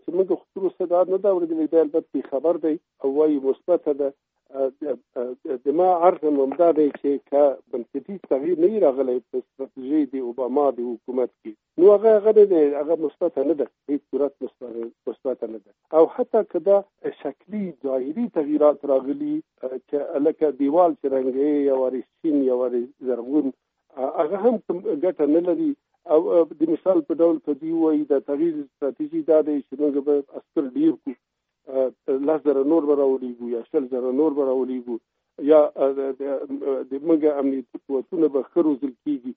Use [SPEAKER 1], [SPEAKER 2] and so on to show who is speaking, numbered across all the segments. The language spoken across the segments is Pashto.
[SPEAKER 1] چې موږ خو تر اوسه دا نه ده اورېدلې، دا البته خبر دی او وایي مثبته ده. د ما عرض همدا دی چې که بنسټیز تغییر نه وي راغلی په ستراتیژۍ د اوباما د حکومت کې، نو هغه نه دی، هغه مثبته نه ده، هیڅ صورت مثبته نه ده. او حتی که دا شکلي ظاهري تغییرات راغلي چې لکه دیوال چې رنګوي یا وارې سپین یا وارې زرغون، هغه هم ګټه نه لري. او د مثال په ډول که دوی وایي د تغییر ستراتیژي دا دی چې موږ به عسکر ډېر کړو، 10,000 نور به راولېږو یا 20,000 نور به راولېږو، یا د موږ امنیتي قوتونه به ښه روزل کېږي،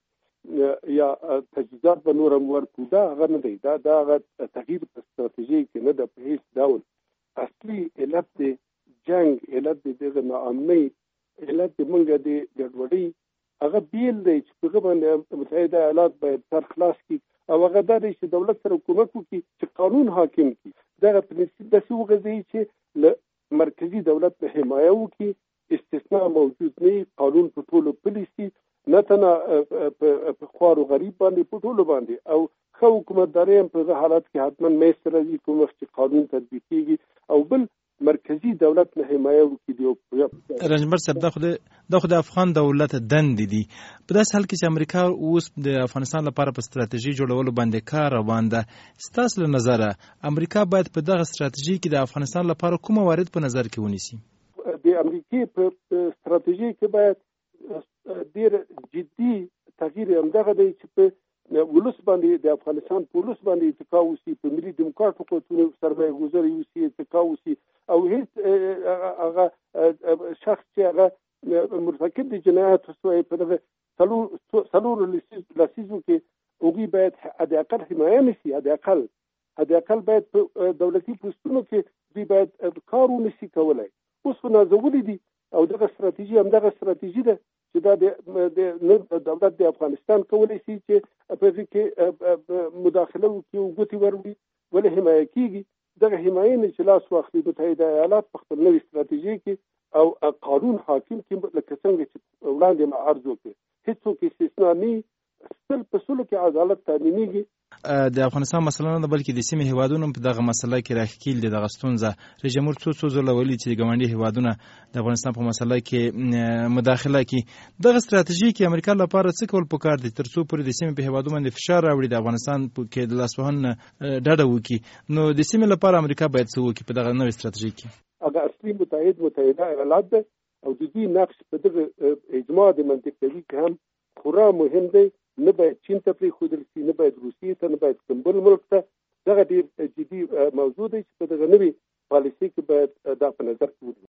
[SPEAKER 1] یا تجهیزات به نور هم ورکړو. دا هغه نه دی، دا هغه تغییر په ستراتیژۍ کې نه ده په هېڅ ډول. اصلي علت د جنګ، علت د دغه ناامنۍ، علت د موږ د ګډوډۍ هغه بیل دی چې په هغه باندې متحده ایالات باید سر خلاص کړي، او هغه دا دی چې دولت سره حکومت وکړي چې قانون حاکم کړي. دغه پرنسیپ داسې وغځوي چې له مرکزي دولت نه حمایه وکړي، استثناء موجود نه وي، قانون په ټولو پلی شي، نه تنه په خوار و غریب باندې، په ټولو باندې. او ښه حکومتداري هم په هغه حالت کې حتما منځته راځي کوم وخت چې قانون تطبیق کېږي او بل مرکزی دولت نه حمایه وکړي.
[SPEAKER 2] رنجبر صاحب، دا خو د افغان دولت دندې دي. په داسې حال کې چې امریکا اوس د افغانستان لپاره په ستراتیژي جوړولو باندې کار روان ده، ستاسو له نظره امریکا باید په دغه ستراتیژي کې د افغانستان لپاره کوم موارد په نظر کې ونیسي؟
[SPEAKER 1] د امریکا په ستراتیژي کې باید ډېر جدي تغییر همدغه دی چې په ولس باندې، د افغانستان په ولس باندې اتکا وشي، په ملي ډیموکراتو قوتونو سرمایه ګذاري وشي، اتکا وشي، او هیڅ هغه شخص چې هغه مرتکب د جنایاتو شوی په دغه څلورو لسیزو کې هغوی باید حداقل حمایه نشي، حداقل باید په دولتي پوستونو کې دوی باید کار ونشي کولی. اوس خو نازولي دي او دغه ستراتیژي همدغه ستراتیژي ده چې دا د دولت د افغانستان کولی شي چې په دې کې مداخله وکړي او ګوتې وروړي، ولې حمایه کېږي. دغه حمایه نه چې لاس واخلي متحده ایالات په خپل نوې ستراتیژي کې او قانون حاکم کې، لکه څنګه چې وړاندې ما عرض وکړ، هېڅوک استثنا نه، سل په سلو کې عدالت تامینېږي.
[SPEAKER 2] د افغانستان مسله نه ده، بلکې د سیمې هیوادونو په دغه مسله کې راښکیل دي دغه ستونزه. رئیس جمهور څو ځله ویلي چې د ګاونډي هیوادونه د افغانستان په مسله کې مداخله کوي. دغه ستراتیژي کې امریکا لپاره څه کول پکار دي تر څو پورې د سیمې په هیوادونو باندې فشار راوړي، د افغانستان کې د لاسوهنې ډډه وکړي؟ نو د سیمې لپاره امریکا باید څه وکړي په دغه نوې ستراتیژي کې؟
[SPEAKER 1] هغه اصلي متحده ایالات ده او د دوی نقش په دغه اجماع د منطقوي کې هم خورا مهم دی. نه باید چین ته پرېښودل شي، نه باید روسیې ته، نه باید کوم بل ملک ته. دغه ډېر جدي موضوع دی چې په دغه نوې پالیسۍ کې باید دا په نظر کې ونیول.